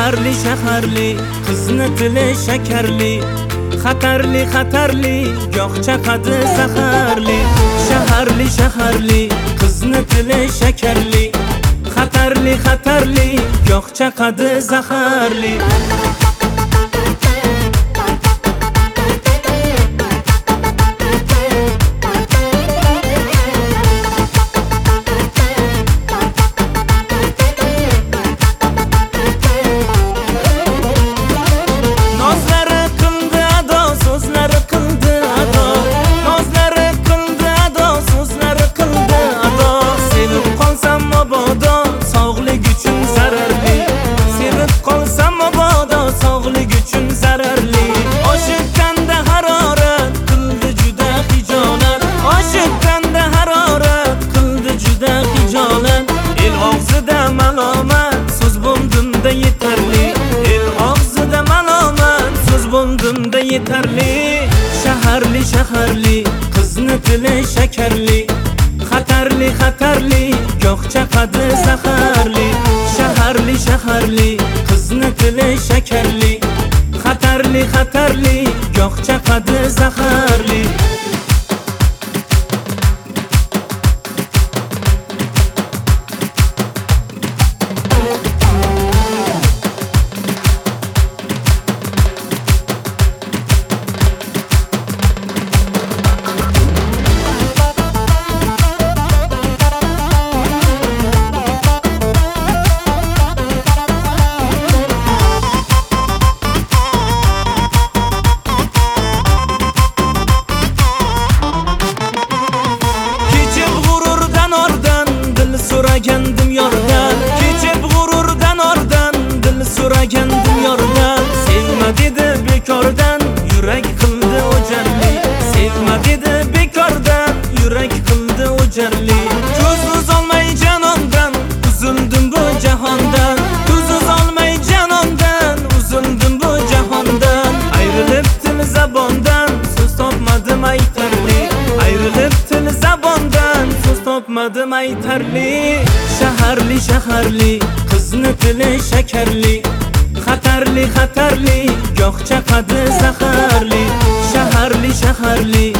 shaharli shaharli qizni tili shakarli, xatarli xatarli goh chaqadi zaharli. Shaharli shaharli qizni tili shakarli, xatarli xatarli goh chaqadi zaharli. Yeterli. Shaharli shaharli qizni tili shakarli, xatarli xatarli goh chaqadi zaharli. Shaharli shaharli qizni tili shakarli, xatarli xatarli goh chaqadi zaharli. So'ragandim yordan, kechib g'ururdan ordan, dil so'ragandim yordan. Sevma dedi bekordan, yurak qildi o'jarli. Sevma dedi bekordan, yurak qildi o'jarli. Ko'z uzolmay janondan, uzildim bu jahondan. Ko'z uzolmay janondan, uzildim bu jahondan. Ayrilib til zabondan, so'z topmadim aytarli. Ayrilib til zabondan, so'z topmadim aytarli. Shaharli shaharli qizni tili shakarli, xatarli xatarli goh chaqadi zaharli. Shaharli shaharli